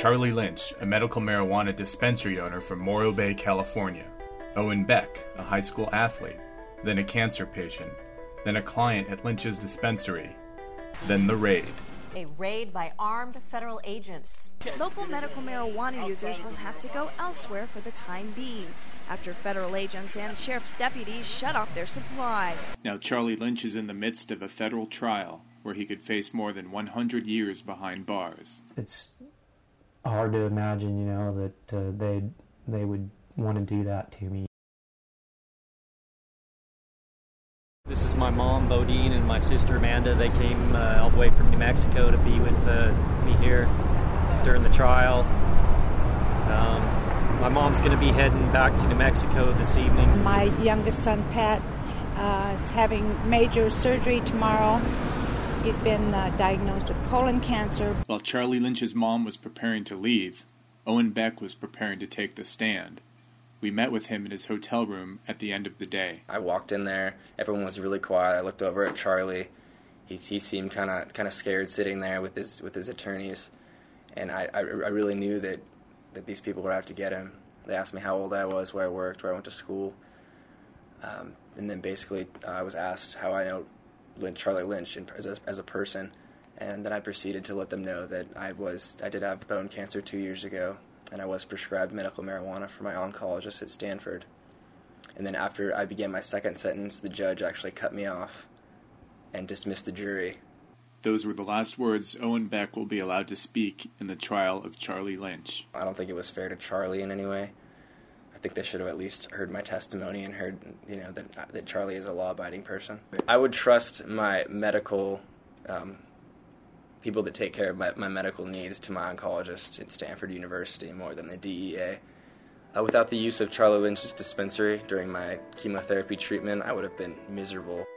Charlie Lynch, a medical marijuana dispensary owner from Morro Bay, California. Owen Beck, a high school athlete, then a cancer patient, then a client at Lynch's dispensary, then the raid. A raid by armed federal agents. Local medical marijuana users will have to go elsewhere for the time being, after federal agents and sheriff's deputies shut off their supply. Now Charlie Lynch is in the midst of a federal trial where he could face more than 100 years behind bars. It's hard to imagine, that they would want to do that to me. This is my mom, Bodine, and my sister, Amanda. They came all the way from New Mexico to be with me here during the trial. My mom's going to be heading back to New Mexico this evening. My youngest son, Pat, is having major surgery tomorrow. He's been diagnosed with colon cancer. While Charlie Lynch's mom was preparing to leave, Owen Beck was preparing to take the stand. We met with him in his hotel room at the end of the day. I walked in there. Everyone was really quiet. I looked over at Charlie. He seemed kind of scared sitting there with his attorneys, and I really knew that these people were out to get him. They asked me how old I was, where I worked, where I went to school, and then basically I was asked how I know Charlie Lynch as a person, and then I proceeded to let them know that I did have bone cancer 2 years ago, and I was prescribed medical marijuana from my oncologist at Stanford. And then after I began my second sentence, the judge actually cut me off and dismissed the jury. Those were the last words Owen Beck will be allowed to speak in the trial of Charlie Lynch. I don't think it was fair to Charlie in any way. I think they should have at least heard my testimony and heard, that Charlie is a law-abiding person. I would trust my medical people that take care of my medical needs to my oncologist at Stanford University more than the DEA. Without the use of Charlie Lynch's dispensary during my chemotherapy treatment, I would have been miserable.